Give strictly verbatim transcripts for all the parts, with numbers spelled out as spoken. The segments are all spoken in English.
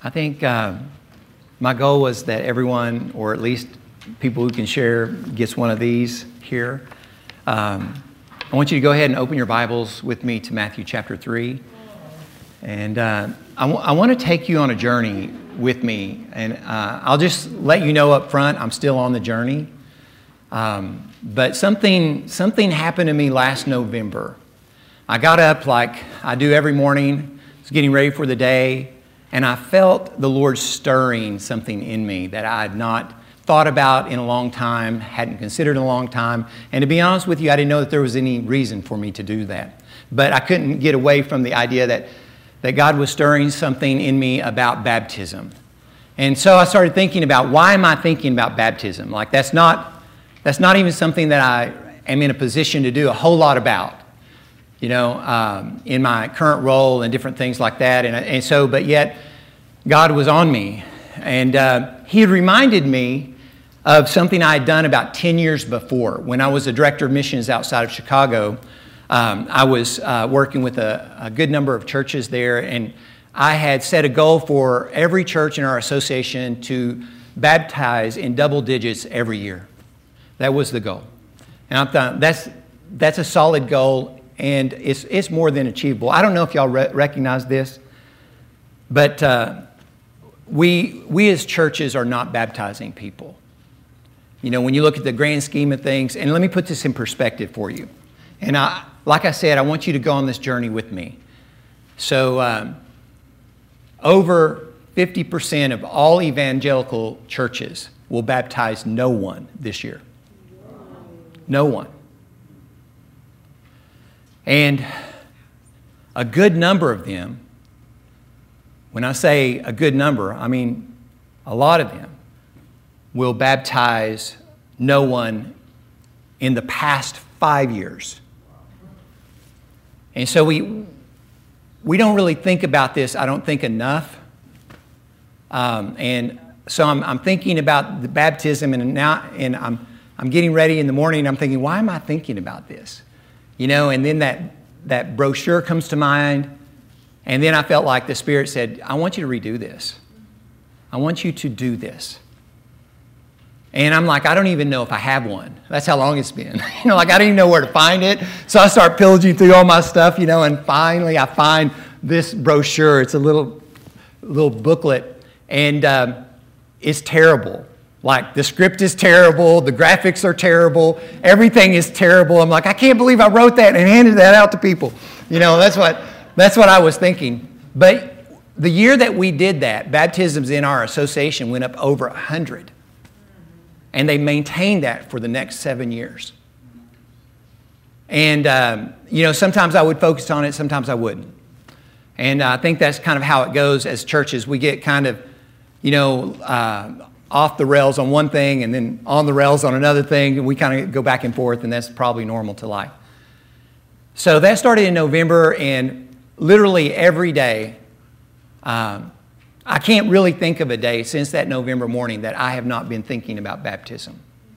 I think uh, my goal was that everyone, or at least people who can share, gets one of these here. Um, I want you to go ahead and open your Bibles with me to Matthew chapter three. And uh, I, w- I want to take you on a journey with me. And uh, I'll just let you know up front, I'm still on the journey. Um, but something, something happened to me last November. I got up like I do every morning, was getting ready for the day, and I felt the Lord stirring something in me that I had not thought about in a long time, hadn't considered in a long time. And to be honest with you, I didn't know that there was any reason for me to do that. But I couldn't get away from the idea that, that God was stirring something in me about baptism. And so I started thinking about, why am I thinking about baptism? Like that's not, that's not even something that I am in a position to do a whole lot about, you know, um, in my current role and different things like that. And, and so, but yet God was on me. And uh, he had reminded me of something I had done about ten years before. When I was a director of missions outside of Chicago, um, I was uh, working with a, a good number of churches there, and I had set a goal for every church in our association to baptize in double digits every year. That was the goal. And I thought, that's, that's a solid goal, and it's, it's more than achievable. I don't know if y'all re- recognize this, but uh, We, we as churches are not baptizing people. You know, when you look at the grand scheme of things, and let me put this in perspective for you. And I, like I said, I want you to go on this journey with me. So um, over fifty percent of all evangelical churches will baptize no one this year. No one. And a good number of them, when I say a good number, I mean a lot of them will baptize no one in the past five years. And so we we don't really think about this, I don't think, enough. Um, and so I'm, I'm thinking about the baptism, and now and I'm I'm getting ready in the morning, and I'm thinking, why am I thinking about this? You know, and then that that brochure comes to mind. And then I felt like the Spirit said, I want you to redo this. I want you to do this. And I'm like, I don't even know if I have one. That's how long it's been. You know, like I didn't even know where to find it. So I start pillaging through all my stuff, you know, and finally I find this brochure. It's a little, little booklet, and um, it's terrible. Like the script is terrible, the graphics are terrible, everything is terrible. I'm like, I can't believe I wrote that and handed that out to people. You know, that's what... That's what I was thinking. But the year that we did that, baptisms in our association went up over one hundred. And they maintained that for the next seven years. And, um, you know, sometimes I would focus on it, sometimes I wouldn't. And I think that's kind of how it goes as churches. We get kind of, you know, uh, off the rails on one thing and then on the rails on another thing. And we kind of go back and forth, and that's probably normal to life. So that started in November, and literally every day, um, I can't really think of a day since that November morning that I have not been thinking about baptism.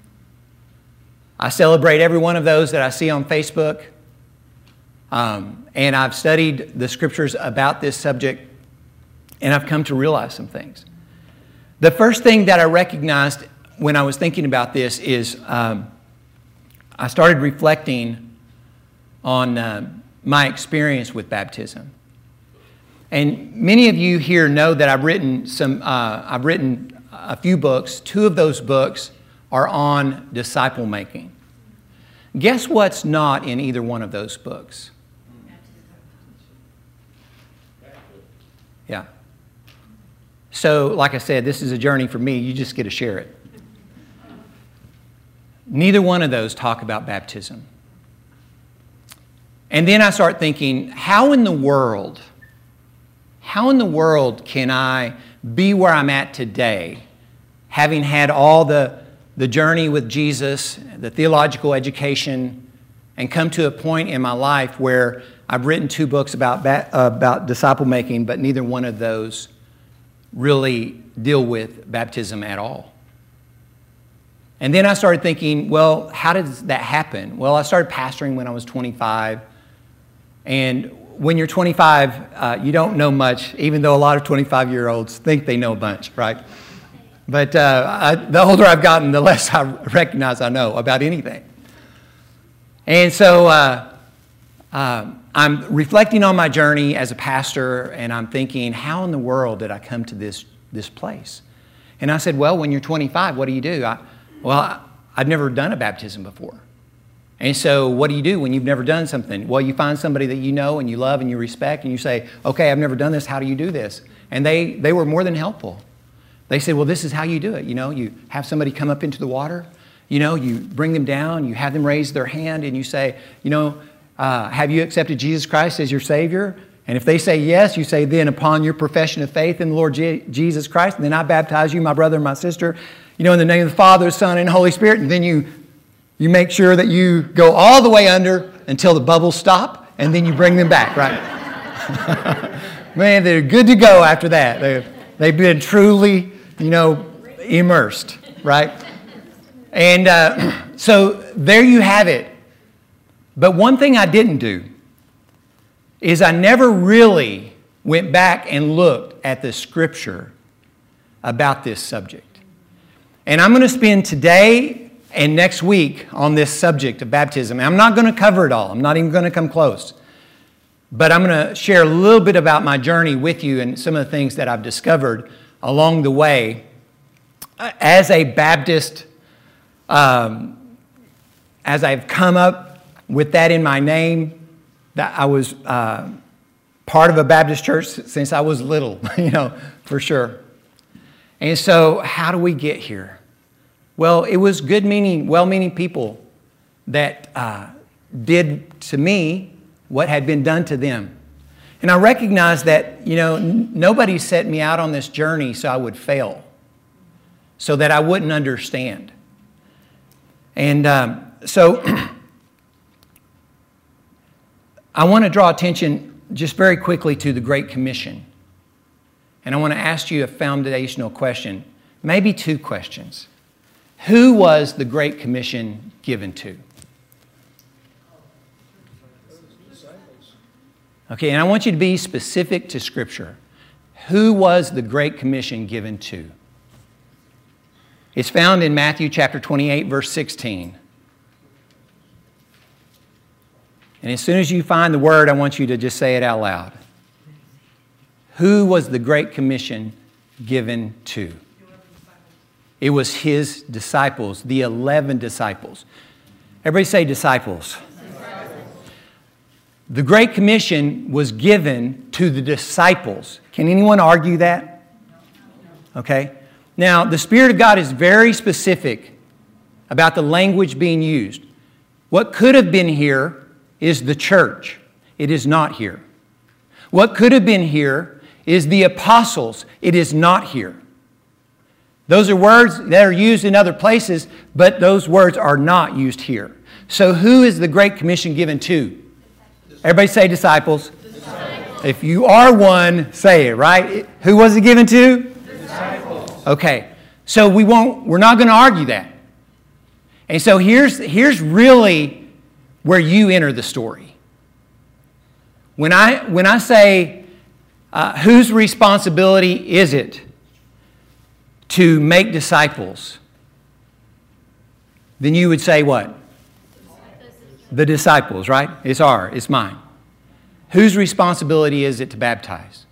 I celebrate every one of those that I see on Facebook, um, and I've studied the scriptures about this subject, and I've come to realize some things. The first thing that I recognized when I was thinking about this is um, I started reflecting on um, my experience with baptism. And many of you here know that I've written some, uh, I've written a few books. Two of those books are on disciple making. Guess what's not in either one of those books? Yeah. So, like I said, this is a journey for me. You just get to share it. Neither one of those talk about baptism. And then I start thinking, how in the world, how in the world can I be where I'm at today, having had all the, the journey with Jesus, the theological education, and come to a point in my life where I've written two books about, ba- about disciple making, but neither one of those really deal with baptism at all. And then I started thinking, well, how does that happen? Well, I started pastoring when I was twenty-five. And when you're twenty-five, uh, you don't know much, even though a lot of twenty-five-year-olds think they know a bunch, right? But uh, I, the older I've gotten, the less I recognize I know about anything. And so uh, uh, I'm reflecting on my journey as a pastor, and I'm thinking, how in the world did I come to this, this place? And I said, well, when you're twenty-five, what do you do? I, well, I, I'd never done a baptism before. And so what do you do when you've never done something? Well, you find somebody that you know and you love and you respect, and you say, okay, I've never done this. How do you do this? And they, they were more than helpful. They said, well, this is how you do it. You know, you have somebody come up into the water. You know, you bring them down. You have them raise their hand, and you say, you know, uh, have you accepted Jesus Christ as your Savior? And if they say yes, you say, then upon your profession of faith in the Lord Je- Jesus Christ, and then I baptize you, my brother and my sister, you know, in the name of the Father, Son, and Holy Spirit. And then you, you make sure that you go all the way under until the bubbles stop, and then you bring them back, right? Man, they're good to go after that. They've, they've been truly, you know, immersed, right? And uh, so there you have it. But one thing I didn't do is I never really went back and looked at the Scripture about this subject. And I'm going to spend today and next week on this subject of baptism. I'm not going to cover it all. I'm not even going to come close. But I'm going to share a little bit about my journey with you and some of the things that I've discovered along the way as a Baptist, um, as I've come up with that in my name, that I was uh, part of a Baptist church since I was little, you know, for sure. And so how do we get here? Well, it was good-meaning, well-meaning people that uh, did to me what had been done to them. And I recognize that, you know, n- nobody set me out on this journey so I would fail, so that I wouldn't understand. And um, so I want to draw attention just very quickly to the Great Commission. And I want to ask you a foundational question, maybe two questions. Who was the Great Commission given to? Okay, and I want you to be specific to Scripture. Who was the Great Commission given to? It's found in Matthew chapter twenty-eight, verse sixteen. And as soon as you find the word, I want you to just say it out loud. Who was the Great Commission given to? It was His disciples, the eleven disciples. Everybody say disciples. The Great Commission was given to the disciples. Can anyone argue that? Okay. Now, the Spirit of God is very specific about the language being used. What could have been here is the church. It is not here. What could have been here is the apostles. It is not here. Those are words that are used in other places, but those words are not used here. So who is the Great Commission given to? Everybody say disciples. Disciples. If you are one, say it, right? Who was it given to? Disciples. Okay. So we won't, we're not going to argue that. And so here's, here's really where you enter the story. When I, when I say, uh, whose responsibility is it to make disciples? Then you would say what? The disciples, right? It's ours. It's mine. Whose responsibility is it to baptize?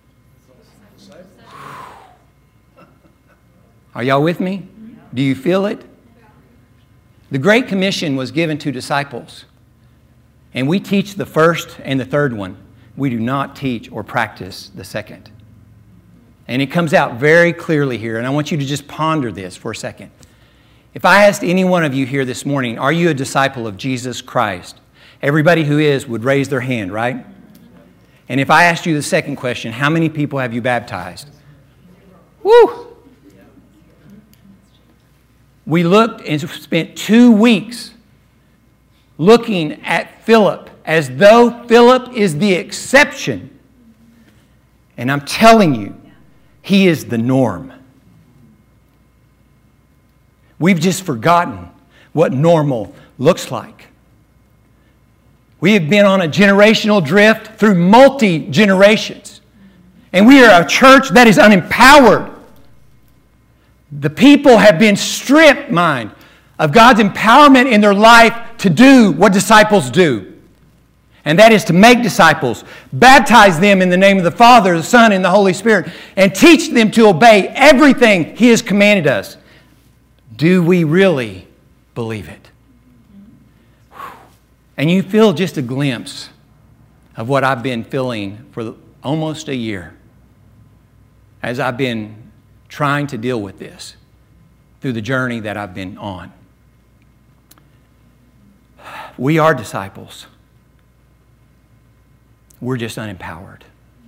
Are y'all with me? Do you feel it? The Great Commission was given to disciples. And we teach the first and the third one. We do not teach or practice the second. And it comes out very clearly here. And I want you to just ponder this for a second. If I asked any one of you here this morning, are you a disciple of Jesus Christ? Everybody who is would raise their hand, right? And if I asked you the second question, how many people have you baptized? Woo! We looked and spent two weeks looking at Philip as though Philip is the exception. And I'm telling you, he is the norm. We've just forgotten what normal looks like. We have been on a generational drift through multi-generations. And we are a church that is unempowered. The people have been stripped, mind, of God's empowerment in their life to do what disciples do. And that is to make disciples, baptize them in the name of the Father, the Son, and the Holy Spirit, and teach them to obey everything He has commanded us. Do we really believe it? And you feel just a glimpse of what I've been feeling for almost a year as I've been trying to deal with this through the journey that I've been on. We are disciples. We're just unempowered.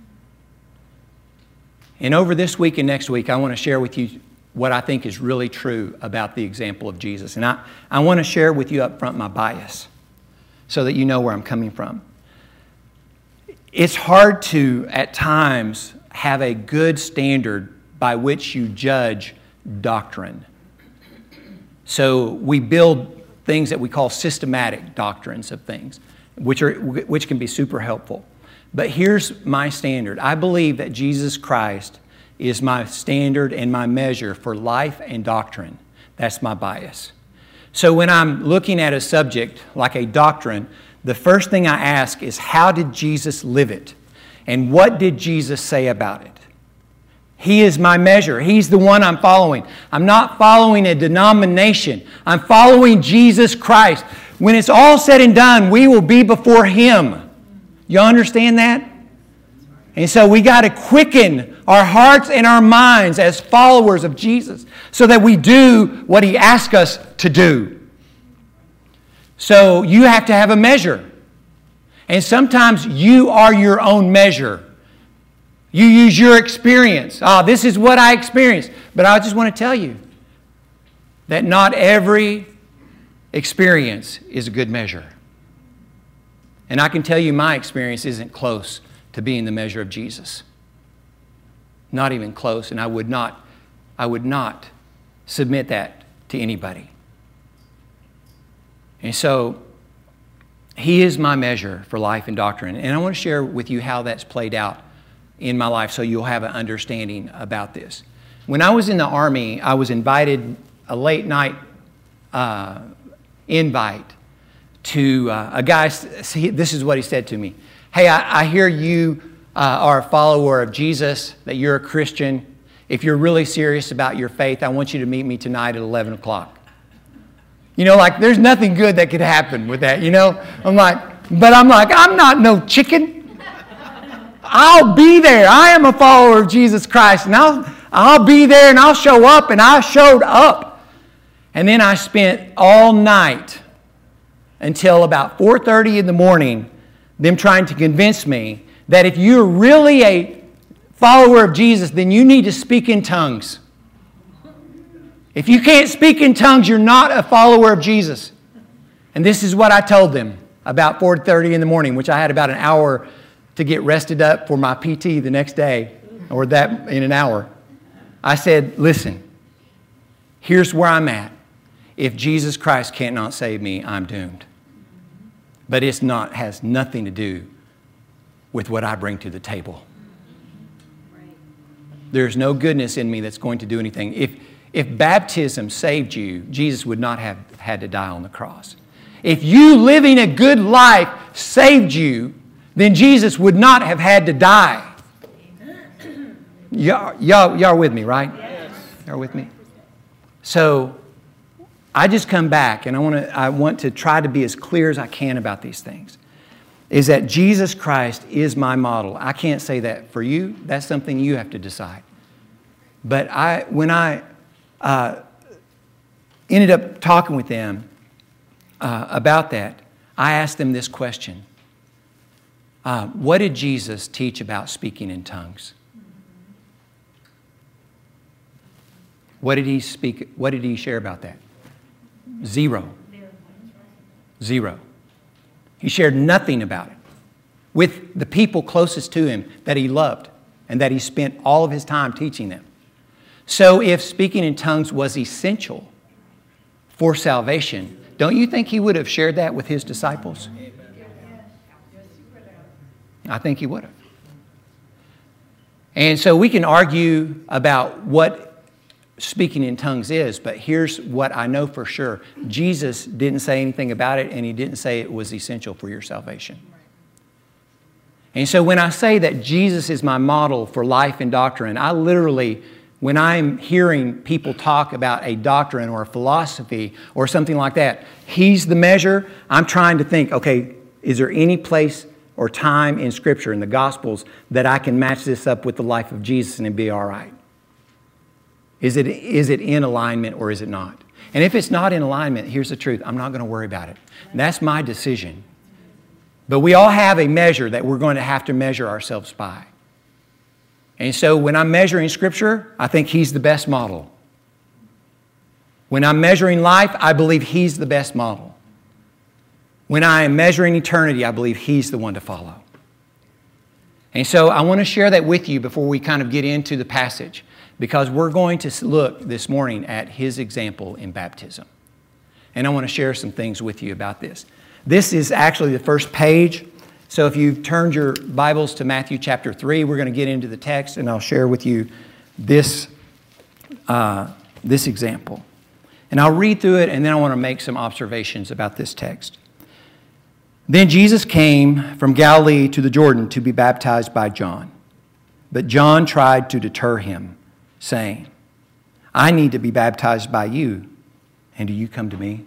And over this week and next week, I want to share with you what I think is really true about the example of Jesus. And I, I want to share with you up front my bias so that you know where I'm coming from. It's hard to, at times, have a good standard by which you judge doctrine. So we build things that we call systematic doctrines of things, which are which can be super helpful. But here's my standard. I believe that Jesus Christ is my standard and my measure for life and doctrine. That's my bias. So when I'm looking at a subject like a doctrine, the first thing I ask is, how did Jesus live it? And what did Jesus say about it? He is my measure. He's the one I'm following. I'm not following a denomination. I'm following Jesus Christ. When it's all said and done, we will be before Him. You understand that? And so we got to quicken our hearts and our minds as followers of Jesus so that we do what He asks us to do. So you have to have a measure. And sometimes you are your own measure. You use your experience. Ah, oh, this is what I experienced. But I just want to tell you that not every experience is a good measure. And I can tell you my experience isn't close to being the measure of Jesus. Not even close, and I would not, I would not submit that to anybody. And so, He is my measure for life and doctrine. And I want to share with you how that's played out in my life so you'll have an understanding about this. When I was in the Army, I was invited, a late night uh, invite to uh, a guy. This is what he said to me. Hey, I, I hear you uh, are a follower of Jesus, that you're a Christian. If you're really serious about your faith, I want you to meet me tonight at eleven o'clock. You know, like, there's nothing good that could happen with that, you know? I'm like, but I'm like, I'm not no chicken. I'll be there. I am a follower of Jesus Christ, and I'll, I'll be there, and I'll show up, and I showed up. And then I spent all night until about four thirty in the morning them trying to convince me that if you're really a follower of Jesus, then you need to speak in tongues. If you can't speak in tongues, you're not a follower of Jesus. And this is what I told them about four thirty in the morning, which I had about an hour to get rested up for my P T the next day, or that in an hour. I said, listen, here's where I'm at. If Jesus Christ cannot save me, I'm doomed. But it's not, has nothing to do with what I bring to the table. There's no goodness in me that's going to do anything. If, if baptism saved you, Jesus would not have had to die on the cross. If you living a good life saved you, then Jesus would not have had to die. Y'all, y'all, y'all are with me, right? Yes. Y'all are with me? So I just come back, and I want to I want to try to be as clear as I can about these things. Is that Jesus Christ is my model. I can't say that for you. That's something you have to decide. But I, when I uh, ended up talking with them uh, about that, I asked them this question. Uh, what did Jesus teach about speaking in tongues? What did he speak? What did he share about that? Zero. Zero. He shared nothing about it with the people closest to him that he loved and that he spent all of his time teaching them. So if speaking in tongues was essential for salvation, don't you think he would have shared that with his disciples? I think he would have. And so we can argue about what speaking in tongues is, but here's what I know for sure. Jesus didn't say anything about it, and he didn't say it was essential for your salvation. And so when I say that Jesus is my model for life and doctrine, I literally, when I'm hearing people talk about a doctrine or a philosophy or something like that, he's the measure. I'm trying to think, okay, is there any place or time in Scripture, in the Gospels, that I can match this up with the life of Jesus and it'd be all right? Is it, is it in alignment or is it not? And if it's not in alignment, here's the truth. I'm not going to worry about it. That's my decision. But we all have a measure that we're going to have to measure ourselves by. And so when I'm measuring Scripture, I think he's the best model. When I'm measuring life, I believe he's the best model. When I am measuring eternity, I believe he's the one to follow. And so I want to share that with you before we kind of get into the passage, because we're going to look this morning at his example in baptism. And I want to share some things with you about this. This is actually the first page. So if you've turned your Bibles to Matthew chapter three, we're going to get into the text, and I'll share with you this, uh, this example. And I'll read through it, and then I want to make some observations about this text. Then Jesus came from Galilee to the Jordan to be baptized by John. But John tried to deter him, saying, I need to be baptized by you, and do you come to me?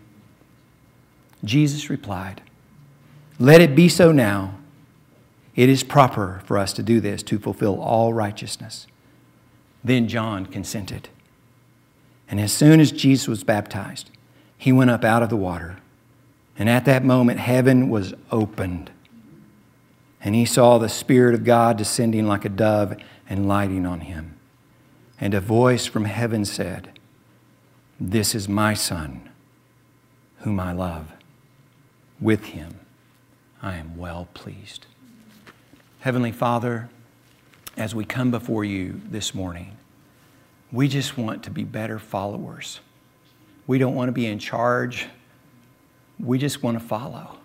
Jesus replied, let it be so now. It is proper for us to do this to fulfill all righteousness. Then John consented. And as soon as Jesus was baptized, he went up out of the water. And at that moment, heaven was opened. And he saw the Spirit of God descending like a dove and lighting on him. And a voice from heaven said, this is my Son, whom I love. With him I am well pleased. Heavenly Father, as we come before you this morning, we just want to be better followers. We don't want to be in charge. We just want to follow.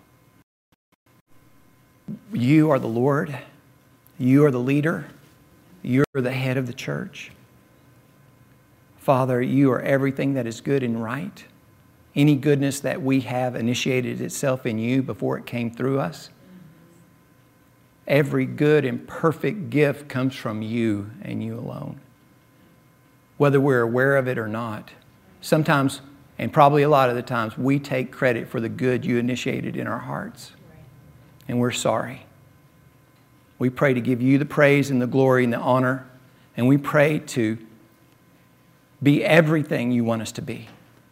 You are the Lord. You are the leader. You are the head of the church. Father, you are everything that is good and right. Any goodness that we have initiated itself in you before it came through us. Every good and perfect gift comes from you and you alone. Whether we're aware of it or not. Sometimes, and probably a lot of the times, we take credit for the good you initiated in our hearts. And we're sorry. We pray to give you the praise and the glory and the honor. And we pray to be everything you want us to be.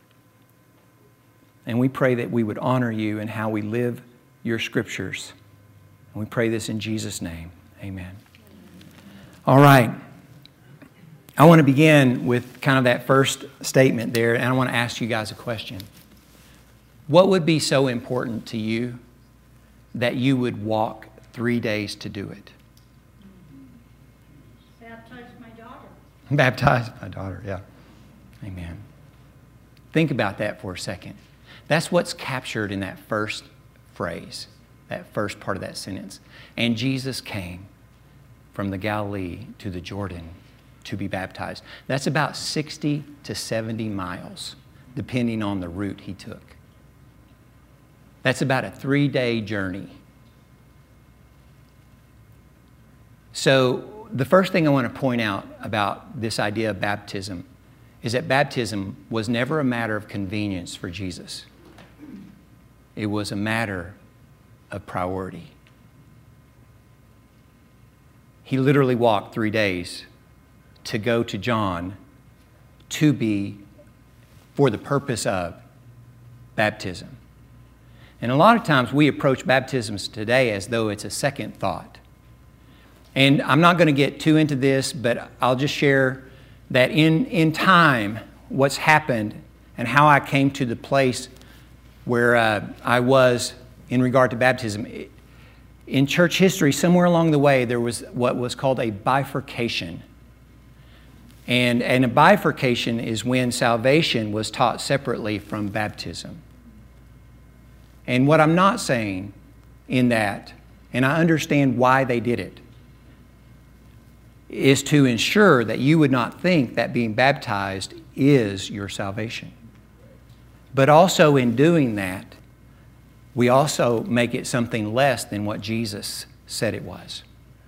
And we pray that we would honor you in how we live your scriptures. And we pray this in Jesus' name. Amen. All right. I want to begin with kind of that first statement there, and I want to ask you guys a question. What would be so important to you that you would walk three days to do it? Baptize my daughter. Baptize my daughter, yeah. Amen. Think about that for a second. That's what's captured in that first phrase, that first part of that sentence. And Jesus came from the Galilee to the Jordan to be baptized. That's about sixty to seventy miles, depending on the route he took. That's about a three-day journey. So the first thing I want to point out about this idea of baptism is that baptism was never a matter of convenience for Jesus. It was a matter of priority. He literally walked three days to go to John to be for the purpose of baptism. And a lot of times we approach baptisms today as though it's a second thought. And I'm not going to get too into this, but I'll just share that in, in time, what's happened and how I came to the place where uh, I was in regard to baptism. In church history, somewhere along the way, there was what was called a bifurcation. And, and a bifurcation is when salvation was taught separately from baptism. And what I'm not saying in that and I understand why they did it, is to ensure that you would not think that being baptized is your salvation. But also in doing that, we also make it something less than what Jesus said it was.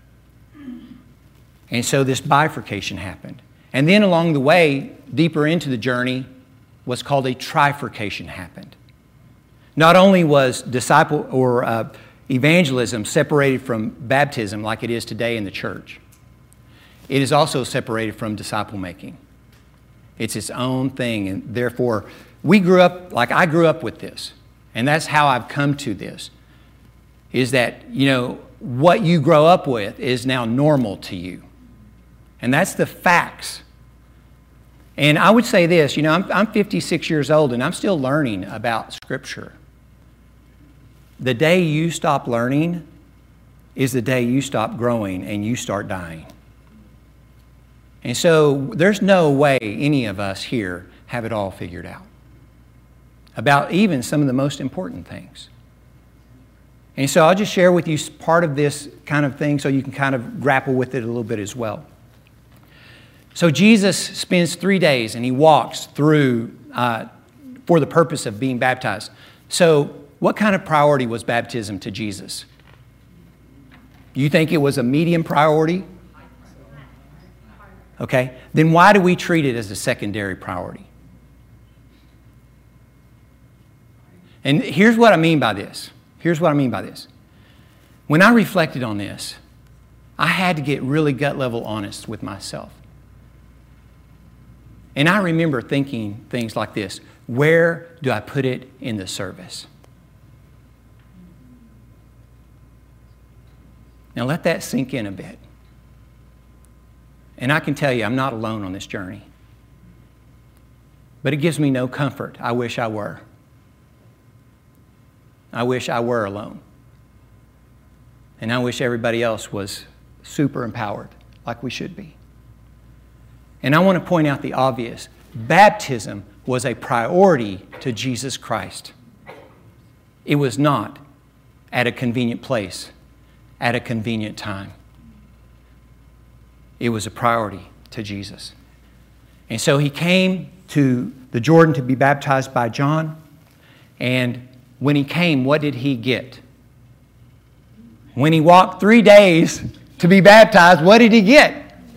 And so this bifurcation happened. And then along the way, deeper into the journey, what's called a trifurcation happened. Not only was disciple or uh, evangelism separated from baptism like it is today in the church, it is also separated from disciple making. It's its own thing, and therefore we grew up, like I grew up with this, and that's how I've come to this, is that, you know, what you grow up with is now normal to you. And that's the facts. And I would say this, you know, I'm, I'm fifty-six years old and I'm still learning about Scripture. The day you stop learning is the day you stop growing and you start dying. And so there's no way any of us here have it all figured out about even some of the most important things. And so I'll just share with you part of this kind of thing so you can kind of grapple with it a little bit as well. So Jesus spends three days and he walks through uh, for the purpose of being baptized. So what kind of priority was baptism to Jesus? You think it was a medium priority? Okay, then why do we treat it as a secondary priority? And here's what I mean by this. Here's what I mean by this. When I reflected on this, I had to get really gut level honest with myself. And I remember thinking things like this: where do I put it in the service? Now let that sink in a bit. And I can tell you, I'm not alone on this journey. But it gives me no comfort. I wish I were. I wish I were alone. And I wish everybody else was super empowered like we should be. And I want to point out the obvious. Baptism was a priority to Jesus Christ. It was not at a convenient place, at a convenient time. It was a priority to Jesus. And so he came to the Jordan to be baptized by John. And when he came, what did he get? When he walked three days to be baptized, what did he get?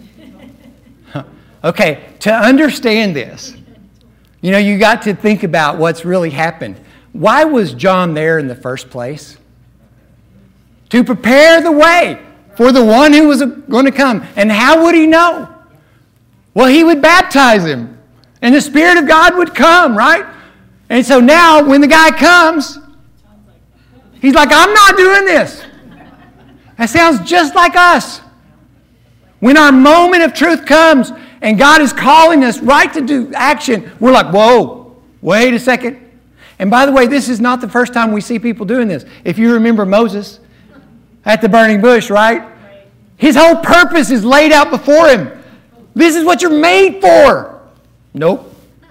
Okay, to understand this, you know, you got to think about what's really happened. Why was John there in the first place? To prepare the way for the one who was going to come. And how would he know? Well, he would baptize him, and the Spirit of God would come, right? And so now, when the guy comes, he's like, I'm not doing this. That sounds just like us. When our moment of truth comes and God is calling us right to do action, we're like, whoa, wait a second. And by the way, this is not the first time we see people doing this. If you remember Moses at the burning bush, right? His whole purpose is laid out before him. This is what you're made for. Nope.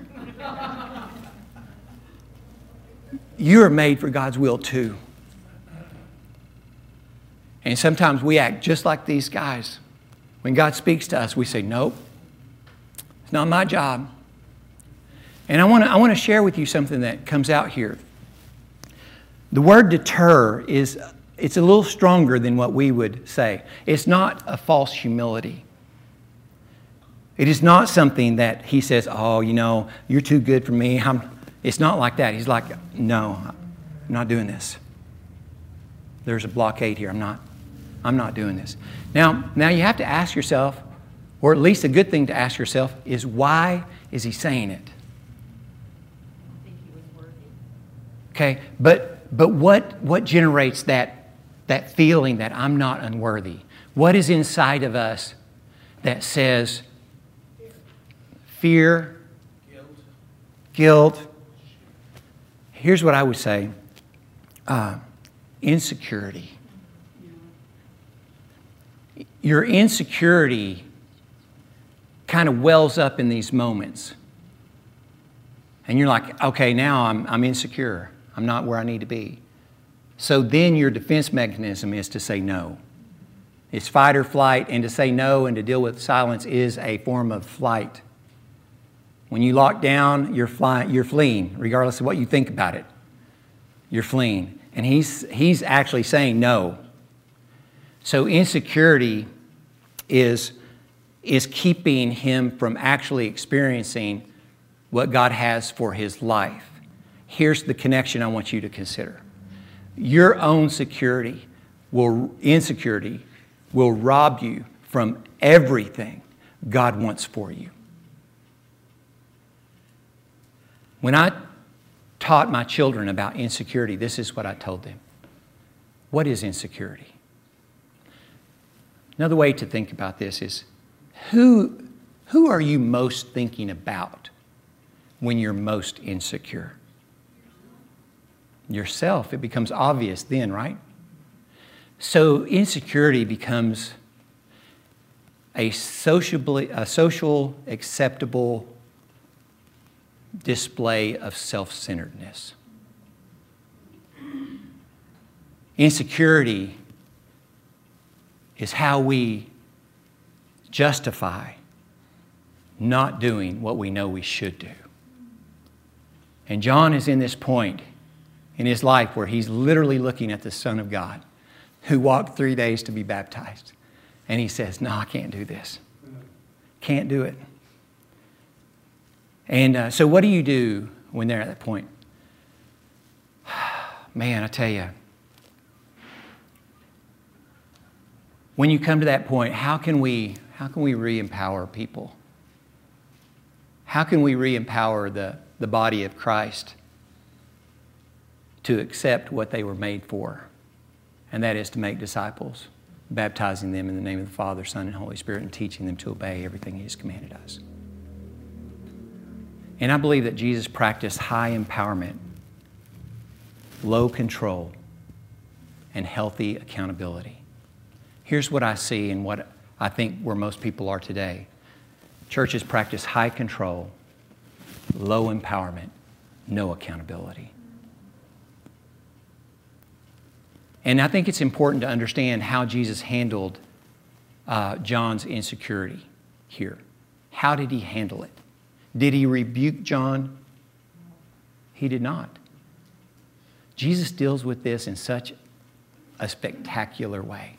You're made for God's will too. And sometimes we act just like these guys. When God speaks to us, we say, nope, it's not my job. And I want to I want to share with you something that comes out here. The word deter is, it's a little stronger than what we would say. It's not a false humility. It is not something that he says, oh, you know, you're too good for me. I'm, it's not like that. He's like, no, I'm not doing this. There's a blockade here. I'm not, I'm not doing this. Now, now you have to ask yourself, or at least a good thing to ask yourself, is why is he saying it? I think he was worthy. Okay, but but what what generates that that feeling that I'm not unworthy? What is inside of us that says fear, guilt? guilt. Here's what I would say: uh, insecurity. Your insecurity kind of wells up in these moments. And you're like, okay, now I'm, I'm insecure. I'm not where I need to be. So then your defense mechanism is to say no. It's fight or flight, and to say no and to deal with silence is a form of flight. When you lock down, you're flying, you're fleeing, regardless of what you think about it. You're fleeing. And he's, he's actually saying no. So insecurity is, is keeping him from actually experiencing what God has for his life. Here's the connection I want you to consider. Your own security will, insecurity will rob you from everything God wants for you. When I taught my children about insecurity, this is what I told them. What is insecurity? Another way to think about this is, who, who are you most thinking about when you're most insecure? Yourself. It becomes obvious then, right? So insecurity becomes a sociably, a social acceptable display of self-centeredness. Insecurity is how we justify not doing what we know we should do. And John is in this point in his life where he's literally looking at the Son of God who walked three days to be baptized. And he says, no, I can't do this. Can't do it. And uh, so what do you do when they're at that point? Man, I tell you, when you come to that point, how can we, how can we re-empower people? How can we re-empower the, the body of Christ to accept what they were made for? And that is to make disciples, baptizing them in the name of the Father, Son, and Holy Spirit, and teaching them to obey everything He has commanded us. And I believe that Jesus practiced high empowerment, low control, and healthy accountability. Here's what I see and what I think where most people are today. Churches practice high control, low empowerment, no accountability. And I think it's important to understand how Jesus handled uh, John's insecurity here. How did He handle it? Did He rebuke John? He did not. Jesus deals with this in such a spectacular way.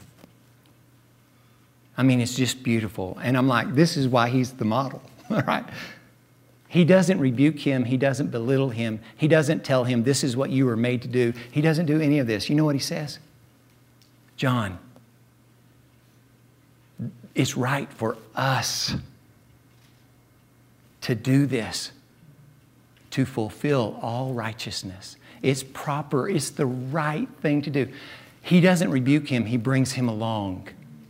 I mean, it's just beautiful. And I'm like, this is why He's the model, all right? He doesn't rebuke him. He doesn't belittle him. He doesn't tell him, this is what you were made to do. He doesn't do any of this. You know what He says? John, it's right for us to do this, to fulfill all righteousness. It's proper. It's the right thing to do. He doesn't rebuke him. He brings him along.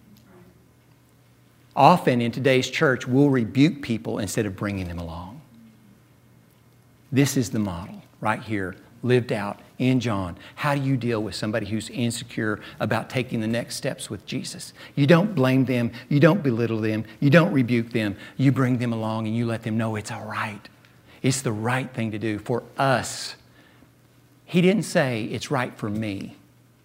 Often in today's church, we'll rebuke people instead of bringing them along. This is the model right here, lived out in John. How do you deal with somebody who's insecure about taking the next steps with Jesus? You don't blame them. You don't belittle them. You don't rebuke them. You bring them along and you let them know it's all right. It's the right thing to do for us. He didn't say it's right for me.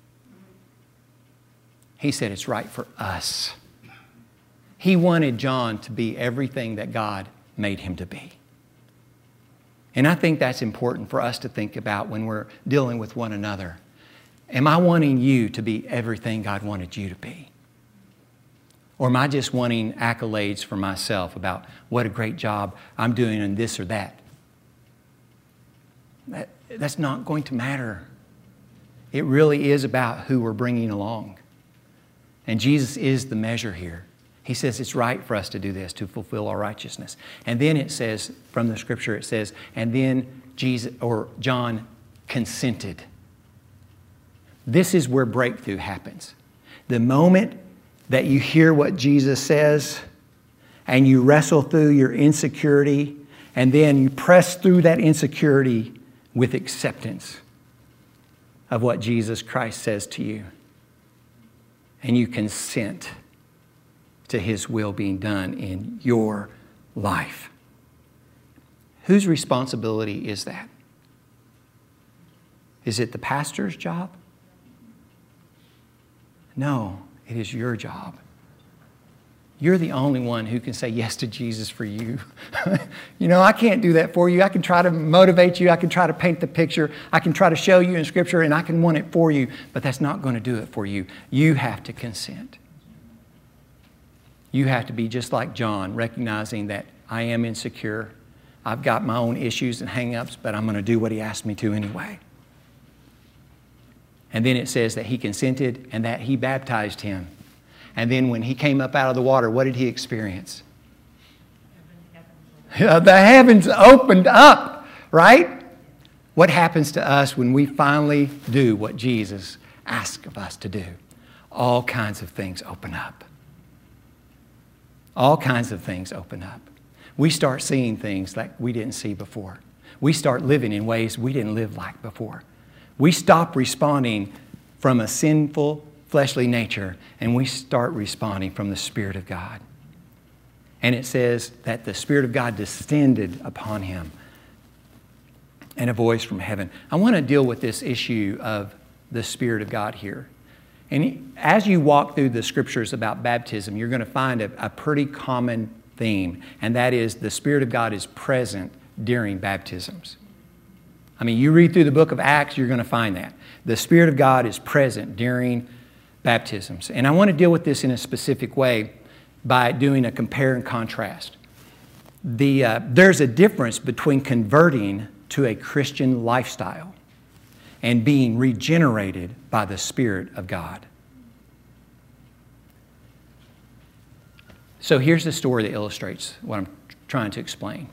He said it's right for us. He wanted John to be everything that God made him to be. And I think that's important for us to think about when we're dealing with one another. Am I wanting you to be everything God wanted you to be? Or am I just wanting accolades for myself about what a great job I'm doing in this or that? that that's not going to matter. It really is about who we're bringing along. And Jesus is the measure here. He says it's right for us to do this, to fulfill our righteousness. And then it says, from the Scripture, it says, and then Jesus or John consented. This is where breakthrough happens. The moment that you hear what Jesus says and you wrestle through your insecurity and then you press through that insecurity with acceptance of what Jesus Christ says to you, and you consent to His will being done in your life. Whose responsibility is that? Is it the pastor's job? No, it is your job. You're the only one who can say yes to Jesus for you. You know, I can't do that for you. I can try to motivate you. I can try to paint the picture. I can try to show you in Scripture, and I can want it for you, but that's not going to do it for you. You have to consent. You have to be just like John, recognizing that I am insecure. I've got my own issues and hang-ups, but I'm going to do what he asked me to anyway. And then it says that he consented and that he baptized him. And then when he came up out of the water, what did he experience? The heavens opened up, right? What happens to us when we finally do what Jesus asked of us to do? All kinds of things open up. All kinds of things open up. We start seeing things like we didn't see before. We start living in ways we didn't live like before. We stop responding from a sinful, fleshly nature, and we start responding from the Spirit of God. And it says that the Spirit of God descended upon him and a voice from heaven. I want to deal with this issue of the Spirit of God here. And as you walk through the Scriptures about baptism, you're going to find a, a pretty common theme, and that is the Spirit of God is present during baptisms. I mean, you read through the book of Acts, you're going to find that. The Spirit of God is present during baptisms. And I want to deal with this in a specific way by doing a compare and contrast. The, uh, there's a difference between converting to a Christian lifestyle and being regenerated by the Spirit of God. So here's the story that illustrates what I'm trying to explain.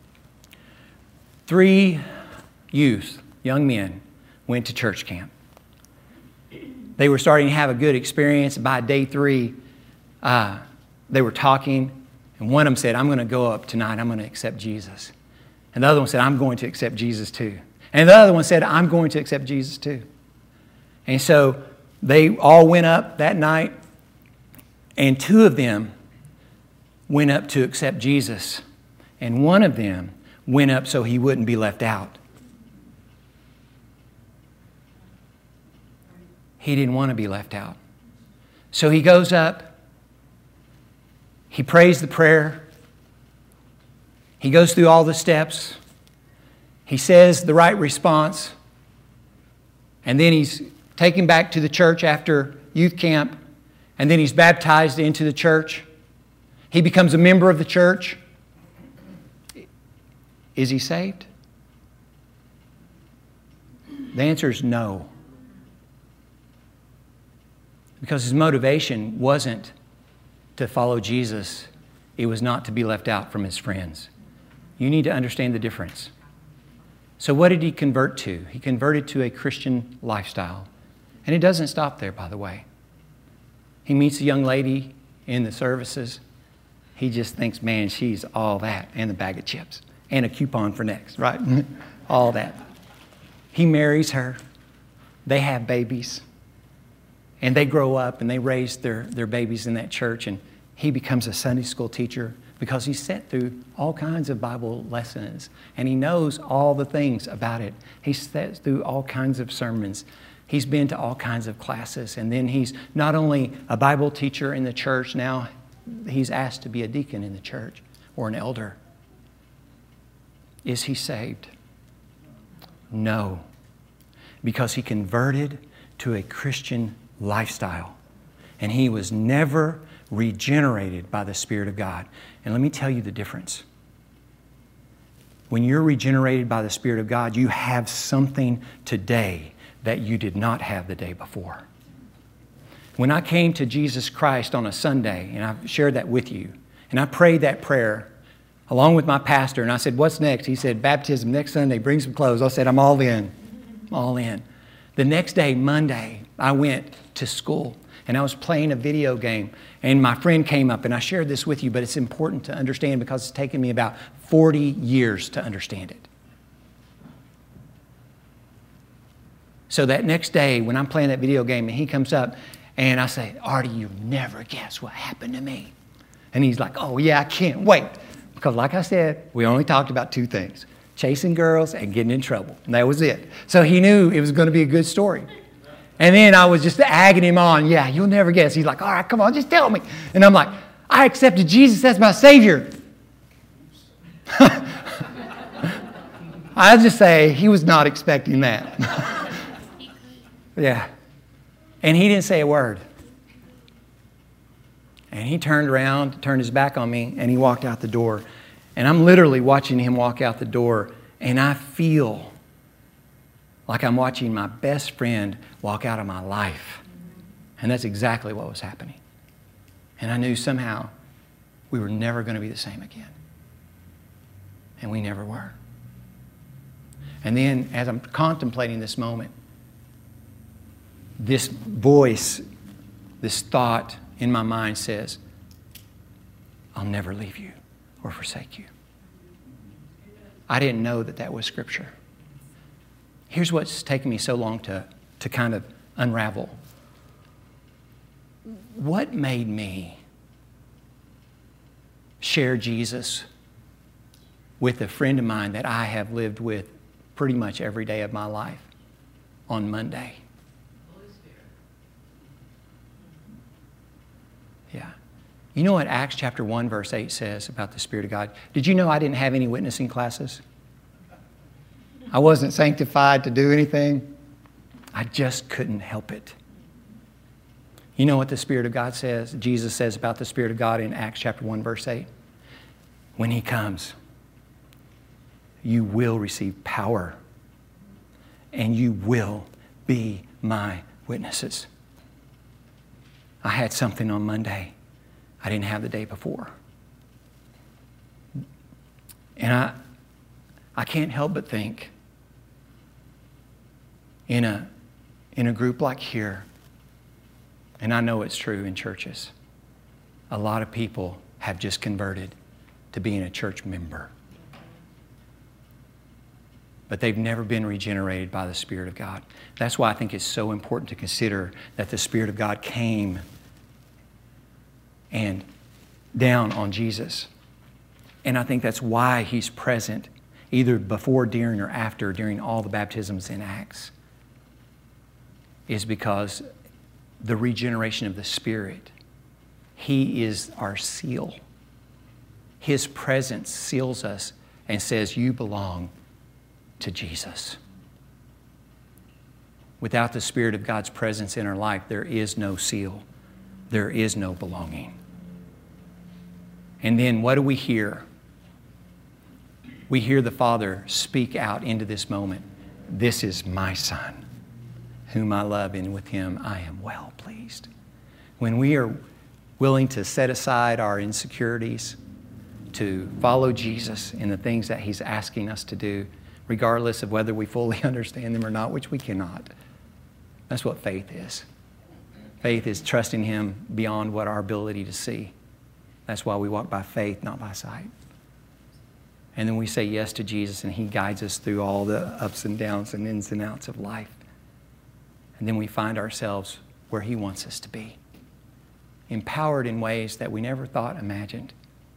Three youth, young men, went to church camp. They were starting to have a good experience. By day three, uh, they were talking, and one of them said, I'm going to go up tonight. I'm going to accept Jesus. And the other one said, I'm going to accept Jesus too. And the other one said, I'm going to accept Jesus too. And so they all went up that night, and two of them went up to accept Jesus, and one of them went up so he wouldn't be left out. He didn't want to be left out. So he goes up, he prays the prayer, he goes through all the steps, he says the right response, and then he's taken back to the church after youth camp, and then he's baptized into the church. He becomes a member of the church. Is he saved? The answer is no. Because his motivation wasn't to follow Jesus. It was not to be left out from his friends. You need to understand the difference. So what did he convert to? He converted to a Christian lifestyle. And it doesn't stop there, by the way. He meets a young lady in the services. He just thinks, man, she's all that, and a bag of chips, and a coupon for next, right? All that. He marries her. They have babies. And they grow up and they raise their, their babies in that church. And he becomes a Sunday school teacher because he's sat through all kinds of Bible lessons. And he knows all the things about it. He's sat through all kinds of sermons. He's been to all kinds of classes. And then he's not only a Bible teacher in the church, now he's asked to be a deacon in the church or an elder. Is he saved? No. Because he converted to a Christian lifestyle. And he was never regenerated by the Spirit of God. And let me tell you the difference. When you're regenerated by the Spirit of God, you have something today that you did not have the day before. When I came to Jesus Christ on a Sunday, and I've shared that with you, and I prayed that prayer along with my pastor, and I said, what's next? He said, baptism next Sunday, bring some clothes. I said, I'm all in. I'm all in. The next day, Monday, I went to school, and I was playing a video game, and my friend came up, and I shared this with you, but it's important to understand because it's taken me about forty years to understand it. So that next day, when I'm playing that video game, and he comes up, and I say, Artie, you never guess what happened to me. And he's like, oh, yeah, I can't wait. Because like I said, we only talked about two things, chasing girls and getting in trouble. And that was it. So he knew it was going to be a good story. And then I was just agging him on. Yeah, you'll never guess. He's like, all right, come on, just tell me. And I'm like, I accepted Jesus as my Savior. I'll just say he was not expecting that. Yeah. And he didn't say a word. And he turned around, turned his back on me, and he walked out the door. And I'm literally watching him walk out the door, and I feel like I'm watching my best friend walk out of my life. And that's exactly what was happening. And I knew somehow we were never going to be the same again. And we never were. And then as I'm contemplating this moment, this voice, this thought in my mind says, I'll never leave you or forsake you. I didn't know that that was Scripture. Here's what's taken me so long to, to kind of unravel. What made me share Jesus with a friend of mine that I have lived with pretty much every day of my life on Monday? Holy Spirit. Yeah. You know what Acts chapter one verse eight says about the Spirit of God? Did you know I didn't have any witnessing classes? I wasn't sanctified to do anything. I just couldn't help it. You know what the Spirit of God says? Jesus says about the Spirit of God in Acts chapter one verse eight. When He comes, you will receive power and you will be my witnesses. I had something on Monday I didn't have the day before. And I, I can't help but think in a, in a group like here, and I know it's true in churches, a lot of people have just converted to being a church member. But they've never been regenerated by the Spirit of God. That's why I think it's so important to consider that the Spirit of God came and down on Jesus. And I think that's why He's present either before, during, or after, during all the baptisms in Acts, is because the regeneration of the Spirit, He is our seal. His presence seals us and says, you belong to Jesus. Without the Spirit of God's presence in our life, there is no seal. There is no belonging. And then what do we hear? We hear the Father speak out into this moment. This is my Son, whom I love, and with Him I am well pleased. When we are willing to set aside our insecurities, to follow Jesus in the things that He's asking us to do, regardless of whether we fully understand them or not, which we cannot. That's what faith is. Faith is trusting Him beyond what our ability to see. That's why we walk by faith, not by sight. And then we say yes to Jesus, and He guides us through all the ups and downs and ins and outs of life. And then we find ourselves where He wants us to be, empowered in ways that we never thought imagined,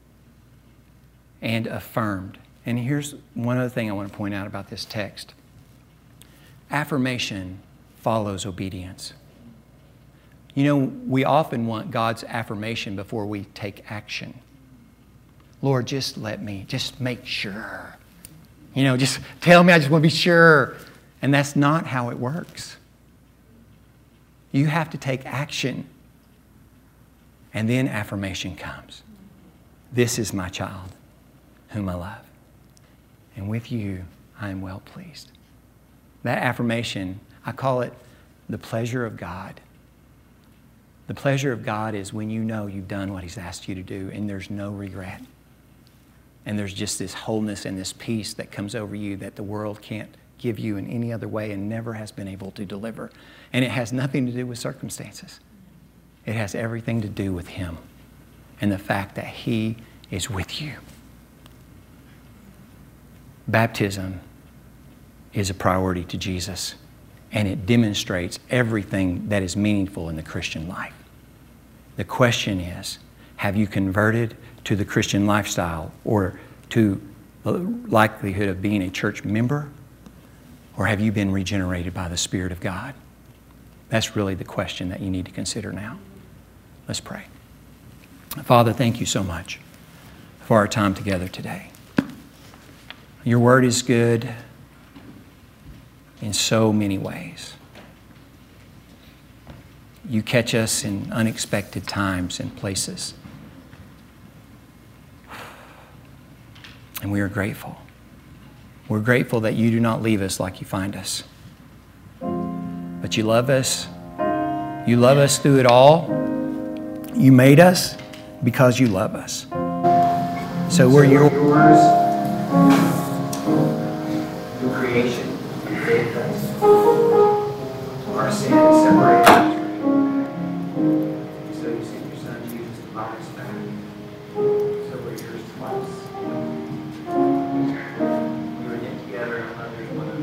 and affirmed. And here's one other thing I want to point out about this text. Affirmation follows obedience. You know, we often want God's affirmation before we take action. Lord, just let me, just make sure. You know, just tell me, I just want to be sure. And that's not how it works. You have to take action. And then affirmation comes. This is my child, whom I love. And with you, I am well pleased. That affirmation, I call it the pleasure of God. The pleasure of God is when you know you've done what He's asked you to do and there's no regret. And there's just this wholeness and this peace that comes over you that the world can't give you in any other way and never has been able to deliver. And it has nothing to do with circumstances. It has everything to do with Him and the fact that He is with you. Baptism is a priority to Jesus, and it demonstrates everything that is meaningful in the Christian life. The question is, have you converted to the Christian lifestyle or to the likelihood of being a church member, or have you been regenerated by the Spirit of God? That's really the question that you need to consider now. Let's pray. Father, thank you so much for our time together today. Your word is good in so many ways. You catch us in unexpected times and places. And we are grateful. We're grateful that you do not leave us like you find us. But you love us. You love us through it all. You made us because you love us. So we're yours. Through creation, you created us. Our sin separated us. So you sent your Son Jesus to buy us back. So we're yours twice. We were knit together in a mother's womb.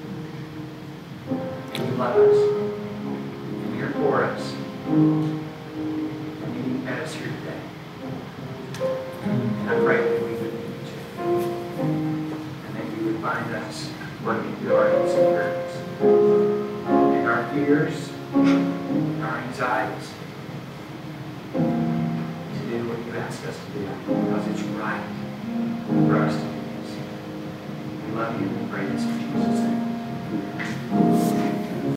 And you love us. And you're for us. And you met us here today. And I pray that we would meet you too. And that you would find us working through our insecurities and our fears and our anxieties to do what you ask us to do because it's right.